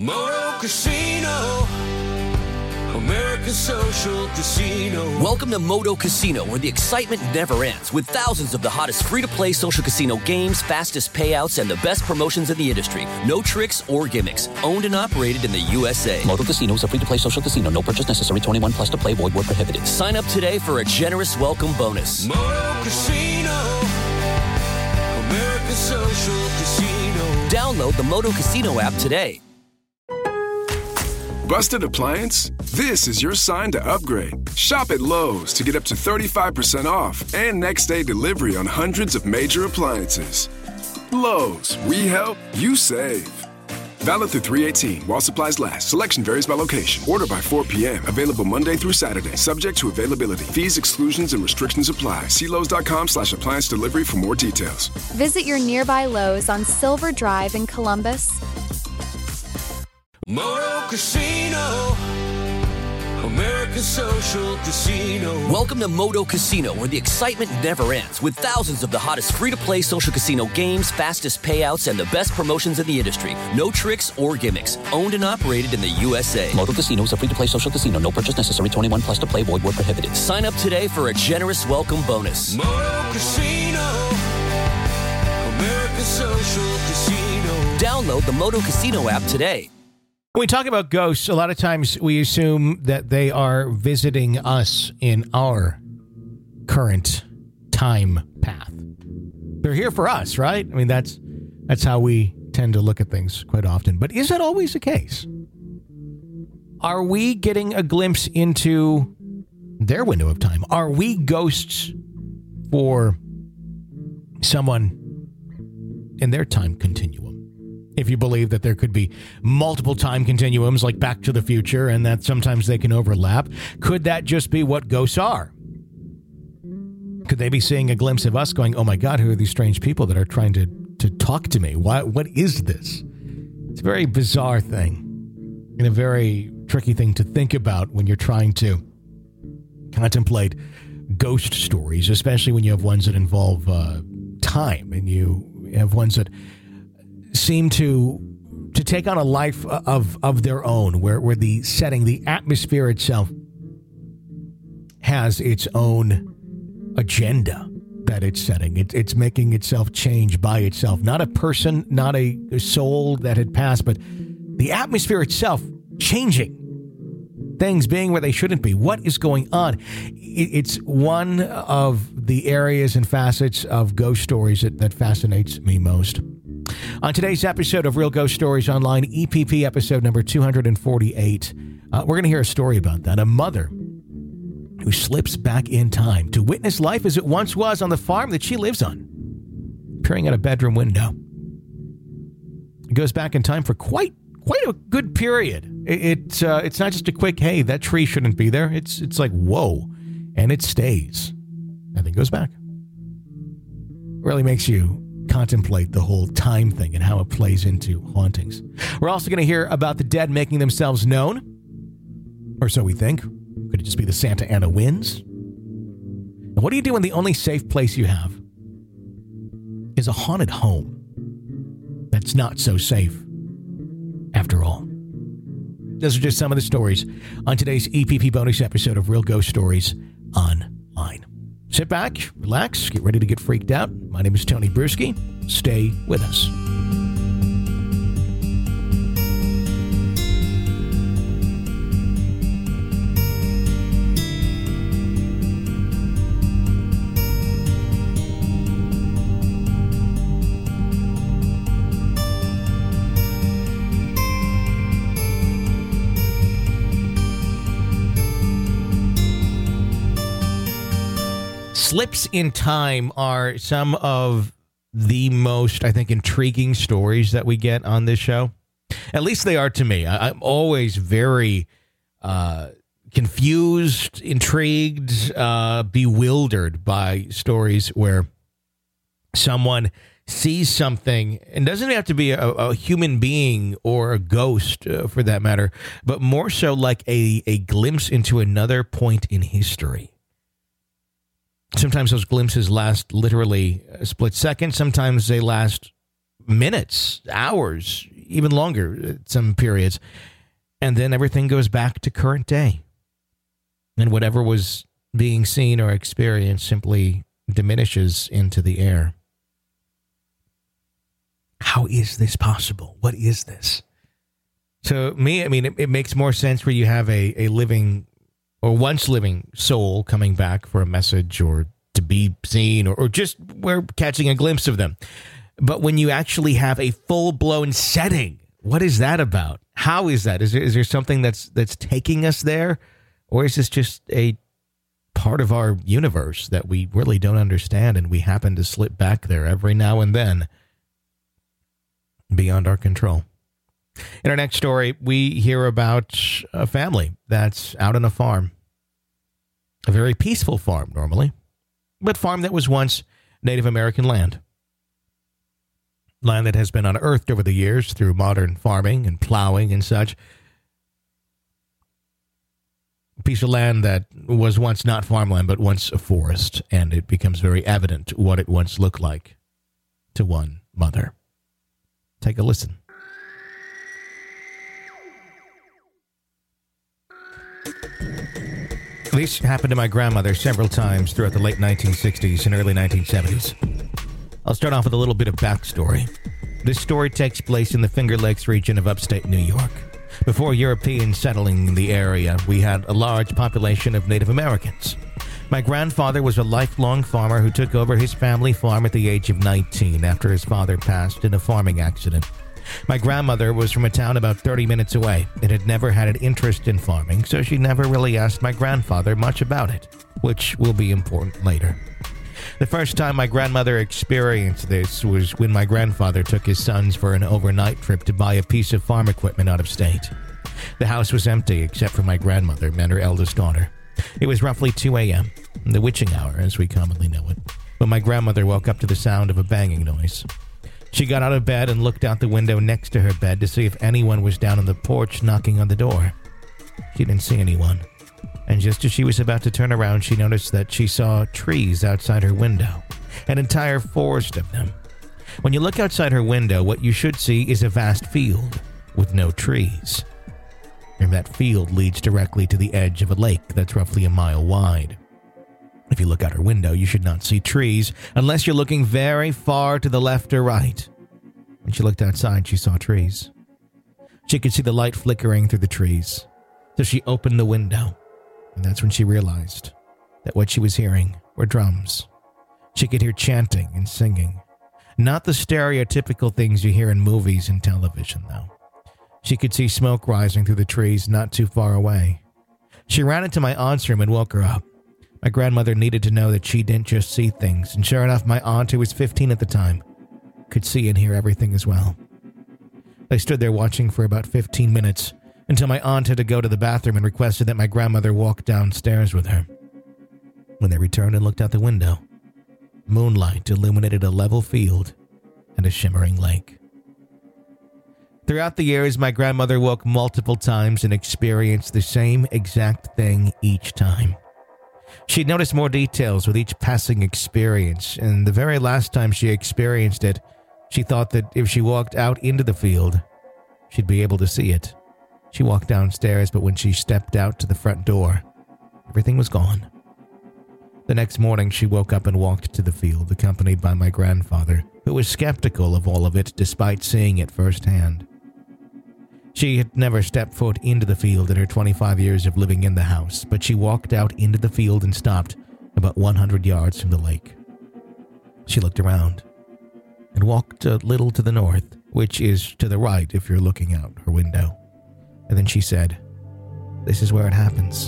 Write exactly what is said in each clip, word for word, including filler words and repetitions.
Moto Casino, American Social Casino. Welcome to Moto Casino, where the excitement never ends, with thousands of the hottest free-to-play social casino games, fastest payouts, and the best promotions in the industry. No tricks or gimmicks. Owned and operated in the U S A. Moto Casino is a free-to-play social casino. No purchase necessary. twenty-one plus to play. Void where prohibited. Sign up today for a generous welcome bonus. Moto Casino, American Social Casino. Download the Moto Casino app today. Busted appliance? This is your sign to upgrade. Shop at Lowe's to get up to thirty-five percent off and next day delivery on hundreds of major appliances. Lowe's, we help, you save. Valid through three eighteen while supplies last. Selection varies by location. Order by four p.m. Available Monday through Saturday. Subject to availability. Fees, exclusions, and restrictions apply. See Lowe's.com slash appliance delivery for more details. Visit your nearby Lowe's on Silver Drive in Columbus. Moto Casino, American Social Casino. Welcome to Moto Casino, where the excitement never ends, with thousands of the hottest free-to-play social casino games, fastest payouts, and the best promotions in the industry. No tricks or gimmicks. Owned and operated in the U S A. Moto Casino is a free-to-play social casino. No purchase necessary. twenty-one plus to play. Void where prohibited. Sign up today for a generous welcome bonus. Moto Casino, American Social Casino. Download the Moto Casino app today. When we talk about ghosts, a lot of times we assume that they are visiting us in our current time path. They're here for us, right? I mean, that's that's how we tend to look at things quite often. But is that always the case? Are we getting a glimpse into their window of time? Are we ghosts for someone in their time continuum? If you believe that there could be multiple time continuums like Back to the Future and that sometimes they can overlap, could that just be what ghosts are? Could they be seeing a glimpse of us going, oh my God, who are these strange people that are trying to, to talk to me? Why, what is this? It's a very bizarre thing and a very tricky thing to think about when you're trying to contemplate ghost stories, especially when you have ones that involve uh, time and you have ones that seem to to take on a life of of their own, where, where the setting, the atmosphere itself has its own agenda that it's setting. It, it's making itself change by itself. Not a person, not a, a soul that had passed, but the atmosphere itself changing. Things being where they shouldn't be. What is going on? It's one of the areas and facets of ghost stories that, that fascinates me most. On today's episode of Real Ghost Stories Online, E P P episode number two forty-eight, uh, we're going to hear a story about that. A mother who slips back in time to witness life as it once was on the farm that she lives on, peering out a bedroom window. It goes back in time for quite quite a good period. It, it uh, it's not just a quick, hey, that tree shouldn't be there. It's it's like, whoa, and it stays, and then goes back. Really makes you contemplate the whole time thing and how it plays into hauntings. We're also going to hear about the dead making themselves known, or so we think. Could it just be the Santa Ana winds? And what do you do when the only safe place you have is a haunted home that's not so safe after all? Those are just some of the stories on today's E P P bonus episode of Real Ghost Stories Online. Sit back, relax, get ready to get freaked out. My name is Tony Bruschi. Stay with us. Slips in time are some of the most, I think, intriguing stories that we get on this show. At least they are to me. I, I'm always very uh, confused, intrigued, uh, bewildered by stories where someone sees something, and doesn't have to be a, a human being or a ghost uh, for that matter, but more so like a, a glimpse into another point in history. Sometimes those glimpses last literally a split second. Sometimes they last minutes, hours, even longer at some periods. And then everything goes back to current day. And whatever was being seen or experienced simply diminishes into the air. How is this possible? What is this? So me, I mean, it, it makes more sense where you have a, a living or once living soul coming back for a message or to be seen, or, or just we're catching a glimpse of them. But when you actually have a full-blown setting, what is that about? How is that? Is there, is there something that's that's taking us there? Or is this just a part of our universe that we really don't understand and we happen to slip back there every now and then beyond our control? In our next story, we hear about a family that's out on a farm. A very peaceful farm, normally, but farm that was once Native American land. Land that has been unearthed over the years through modern farming and plowing and such. A piece of land that was once not farmland, but once a forest, and it becomes very evident what it once looked like to one mother. Take a listen. This happened to my grandmother several times throughout the late nineteen sixties and early nineteen seventies. I'll start off with a little bit of backstory. This story takes place in the Finger Lakes region of upstate New York. Before Europeans settling in the area, we had a large population of Native Americans. My grandfather was a lifelong farmer who took over his family farm at the age of nineteen after his father passed in a farming accident. My grandmother was from a town about thirty minutes away and had never had an interest in farming, so she never really asked my grandfather much about it, which will be important later. The first time my grandmother experienced this was when my grandfather took his sons for an overnight trip to buy a piece of farm equipment out of state. The house was empty except for my grandmother and her eldest daughter. It was roughly two a.m., the witching hour as we commonly know it, when my grandmother woke up to the sound of a banging noise. She got out of bed and looked out the window next to her bed to see if anyone was down on the porch knocking on the door. She didn't see anyone. And just as she was about to turn around, she noticed that she saw trees outside her window, an entire forest of them. When you look outside her window, what you should see is a vast field with no trees. And that field leads directly to the edge of a lake that's roughly a mile wide. If you look out her window, you should not see trees unless you're looking very far to the left or right. When she looked outside, she saw trees. She could see the light flickering through the trees. So she opened the window. And that's when she realized that what she was hearing were drums. She could hear chanting and singing. Not the stereotypical things you hear in movies and television, though. She could see smoke rising through the trees not too far away. She ran into my aunt's room and woke her up. My grandmother needed to know that she didn't just see things, and sure enough, my aunt, who was fifteen at the time, could see and hear everything as well. They stood there watching for about fifteen minutes, until my aunt had to go to the bathroom and requested that my grandmother walk downstairs with her. When they returned and looked out the window, moonlight illuminated a level field and a shimmering lake. Throughout the years, my grandmother woke multiple times and experienced the same exact thing each time. She'd noticed more details with each passing experience, and the very last time she experienced it, she thought that if she walked out into the field, she'd be able to see it. She walked downstairs, but when she stepped out to the front door, everything was gone. The next morning, she woke up and walked to the field, accompanied by my grandfather, who was skeptical of all of it despite seeing it firsthand. She had never stepped foot into the field in her twenty-five years of living in the house, but she walked out into the field and stopped about one hundred yards from the lake. She looked around and walked a little to the north, which is to the right if you're looking out her window. And then she said, "This is where it happens."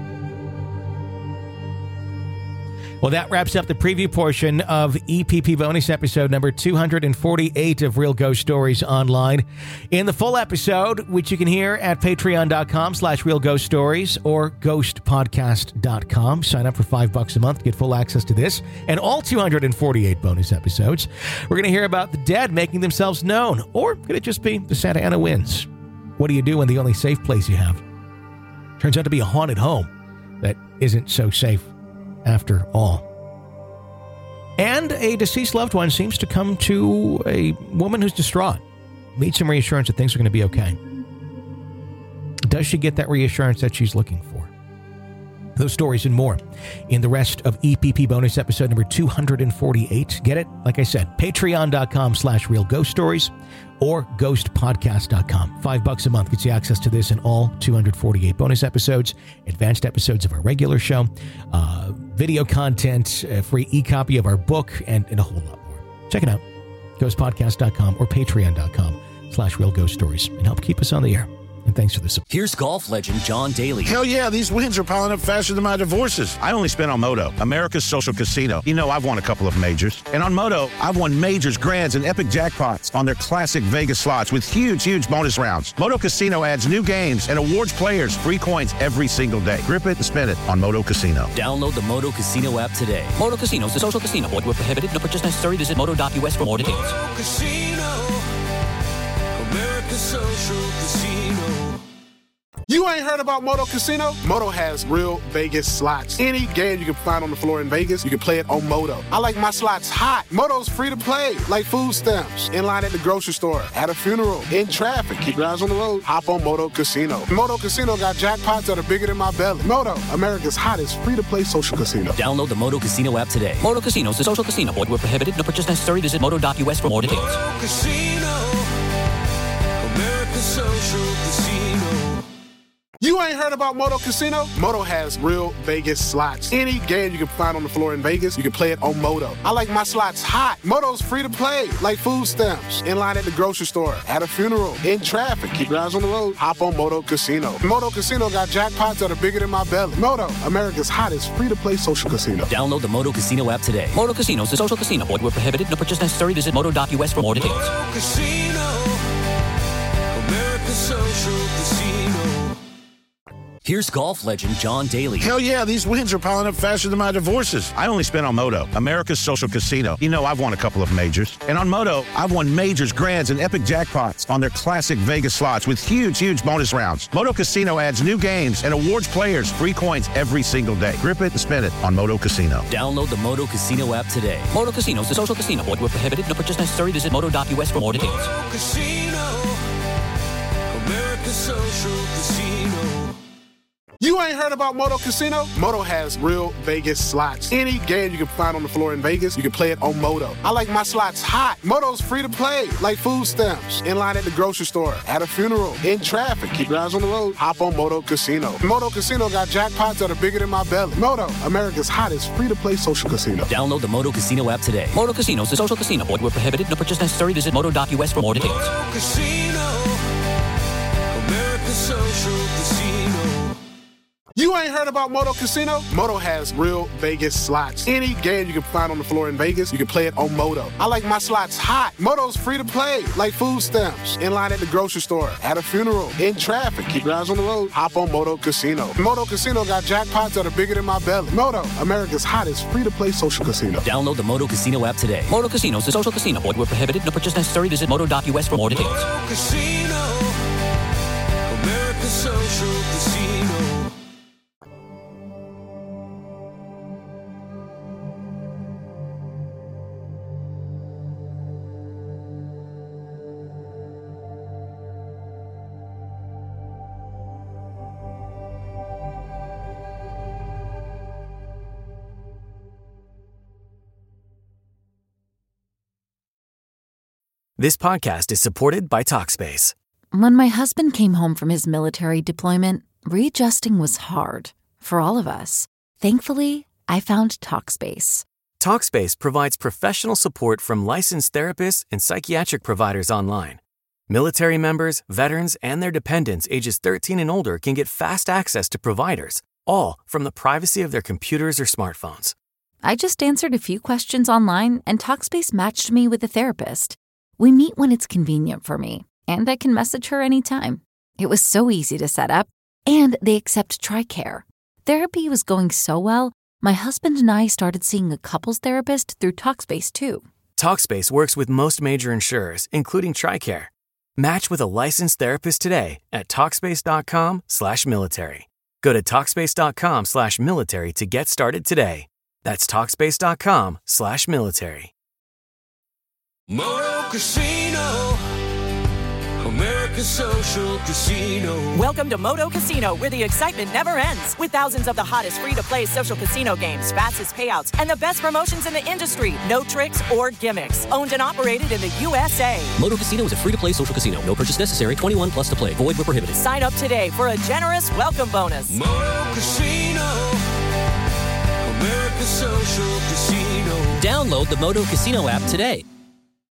Well, that wraps up the preview portion of E P P bonus episode number two hundred forty-eight of Real Ghost Stories Online. In the full episode, which you can hear at patreon.com slash Real Ghost Stories or ghost podcast dot com. Sign up for five bucks a month to get full access to this and all two hundred forty-eight bonus episodes. We're going to hear about the dead making themselves known, or could it just be the Santa Ana winds? What do you do when the only safe place you have turns out to be a haunted home that isn't so safe after all? And a deceased loved one seems to come to a woman who's distraught. need some reassurance that things are going to be okay. Does she get that reassurance that she's looking for? Those stories and more in the rest of E P P bonus episode number two forty-eight. Get it? Like I said, patreon.com slash real ghost stories or ghost podcast dot com. Five bucks a month gets you access to this and all two hundred forty-eight bonus episodes, advanced episodes of our regular show, uh, video content, a free e-copy of our book, and, and a whole lot more. Check it out. ghost podcast dot com or patreon.com slash real ghost stories and help keep us on the air. And thanks for the support. Here's golf legend John Daly. Hell yeah, these wins are piling up faster than my divorces. I only spent on Moto, America's social casino. You know, I've won a couple of majors. And on Moto, I've won majors, grands, and epic jackpots on their classic Vegas slots with huge, huge bonus rounds. Moto Casino adds new games and awards players free coins every single day. Grip it and spin it on Moto Casino. Download the Moto Casino app today. Moto Casino is a social casino. Void where prohibited. No purchase necessary. Visit moto dot U S for more details. Moto Casino, America's social casino. You ain't heard about Moto Casino? Moto has real Vegas slots. Any game you can find on the floor in Vegas, you can play it on Moto. I like my slots hot. Moto's free to play, like food stamps. In line at the grocery store, at a funeral, in traffic. Keep your eyes on the road. Hop on Moto Casino. Moto Casino got jackpots that are bigger than my belly. Moto, America's hottest free-to-play social casino. Download the Moto Casino app today. Moto Casino is a social casino. Void where prohibited. No purchase necessary. Visit moto dot U S for more details. Moto Casino, America's social casino. You ain't heard about Moto Casino? Moto has real Vegas slots. Any game you can find on the floor in Vegas, you can play it on Moto. I like my slots hot. Moto's free to play, like food stamps. In line at the grocery store, at a funeral, in traffic. Keep your eyes on the road. Hop on Moto Casino. Moto Casino got jackpots that are bigger than my belly. Moto, America's hottest free-to-play social casino. Download the Moto Casino app today. Moto Casino is a social casino. Void where prohibited. No purchase necessary. Visit moto dot U S for more details. Moto Casino, America's social casino. Here's golf legend John Daly. Hell yeah, these wins are piling up faster than my divorces. I only spent on Moto, America's social casino. You know, I've won a couple of majors. And on Moto, I've won majors, grands, and epic jackpots on their classic Vegas slots with huge, huge bonus rounds. Moto Casino adds new games and awards players free coins every single day. Grip it and spin it on Moto Casino. Download the Moto Casino app today. Moto Casino is a social casino. Void where prohibited. No purchase necessary. Visit moto dot U S for more details. Moto Casino, America's social casino. You ain't heard about Moto Casino? Moto has real Vegas slots. Any game you can find on the floor in Vegas, you can play it on Moto. I like my slots hot. Moto's free to play, like food stamps. In line at the grocery store, at a funeral, in traffic. Keep your eyes on the road. Hop on Moto Casino. Moto Casino got jackpots that are bigger than my belly. Moto, America's hottest free-to-play social casino. Download the Moto Casino app today. Moto Casino is a social casino. Void where prohibited. No purchase necessary. Visit moto dot U S for more details. Moto Casino, America's social casino. You ain't heard about Moto Casino? Moto has real Vegas slots. Any game you can find on the floor in Vegas, you can play it on Moto. I like my slots hot. Moto's free to play, like food stamps. In line at the grocery store, at a funeral, in traffic. Keep your eyes on the road. Hop on Moto Casino. Moto Casino got jackpots that are bigger than my belly. Moto, America's hottest free-to-play social casino. Download the Moto Casino app today. Moto Casino is a social casino. Void where prohibited. No purchase necessary. Visit moto dot U S for more details. Moto Casino, America's social casino. This podcast is supported by Talkspace. When my husband came home from his military deployment, readjusting was hard for all of us. Thankfully, I found Talkspace. Talkspace provides professional support from licensed therapists and psychiatric providers online. Military members, veterans, and their dependents ages thirteen and older can get fast access to providers, all from the privacy of their computers or smartphones. I just answered a few questions online, and Talkspace matched me with a therapist. We meet when it's convenient for me, and I can message her anytime. It was so easy to set up, and they accept TRICARE. Therapy was going so well, my husband and I started seeing a couples therapist through Talkspace too. Talkspace works with most major insurers, including TRICARE. Match with a licensed therapist today at Talkspace.com slash military. Go to Talkspace.com slash military to get started today. That's Talkspace.com slash military. Moto Casino, America Social Casino. Welcome to Moto Casino, where the excitement never ends. With thousands of the hottest free-to-play social casino games, fastest payouts, and the best promotions in the industry. No tricks or gimmicks. Owned and operated in the U S A. Moto Casino is a free-to-play social casino. No purchase necessary. twenty-one plus to play. Void where prohibited. Sign up today for a generous welcome bonus. Moto Casino. America Social Casino. Download the Moto Casino app today.